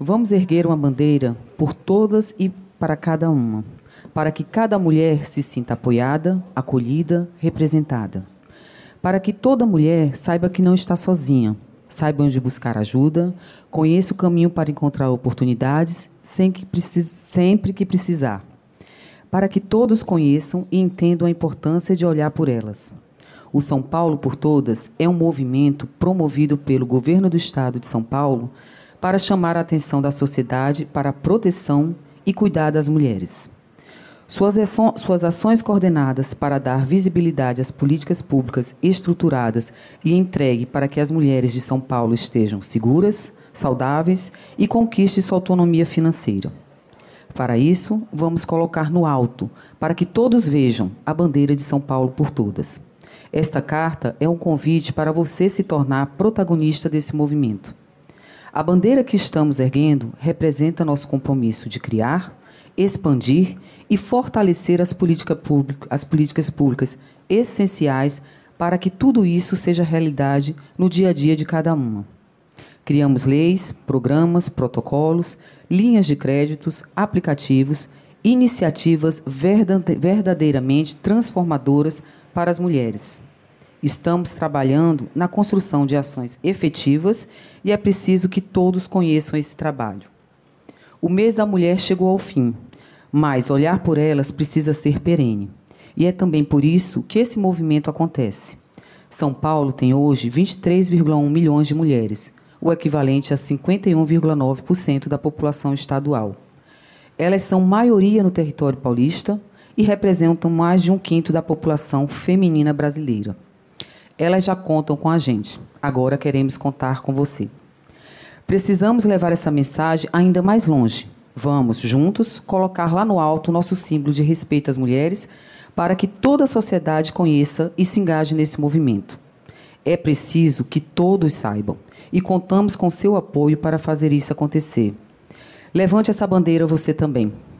Vamos erguer uma bandeira por todas e para cada uma, para que cada mulher se sinta apoiada, acolhida, representada. Para que toda mulher saiba que não está sozinha, saiba onde buscar ajuda, conheça o caminho para encontrar oportunidades sempre que precisar. Para que todos conheçam e entendam a importância de olhar por elas. O São Paulo por Todas é um movimento promovido pelo Governo do Estado de São Paulo para chamar a atenção da sociedade para a proteção e cuidar das mulheres. Suas ações coordenadas para dar visibilidade às políticas públicas estruturadas e entregue para que as mulheres de São Paulo estejam seguras, saudáveis e conquistem sua autonomia financeira. Para isso, vamos colocar no alto, para que todos vejam, a bandeira de São Paulo por Todas. Esta carta é um convite para você se tornar protagonista desse movimento. A bandeira que estamos erguendo representa nosso compromisso de criar, expandir e fortalecer as políticas públicas essenciais para que tudo isso seja realidade no dia a dia de cada uma. Criamos leis, programas, protocolos, linhas de créditos, aplicativos, iniciativas verdadeiramente transformadoras para as mulheres. Estamos trabalhando na construção de ações efetivas e é preciso que todos conheçam esse trabalho. O mês da mulher chegou ao fim, mas olhar por elas precisa ser perene. E é também por isso que esse movimento acontece. São Paulo tem hoje 23,1 milhões de mulheres, o equivalente a 51,9% da população estadual. Elas são maioria no território paulista e representam mais de 1/5 da população feminina brasileira. Elas já contam com a gente. Agora queremos contar com você. Precisamos levar essa mensagem ainda mais longe. Vamos, juntos, colocar lá no alto o nosso símbolo de respeito às mulheres para que toda a sociedade conheça e se engaje nesse movimento. É preciso que todos saibam e contamos com seu apoio para fazer isso acontecer. Levante essa bandeira você também.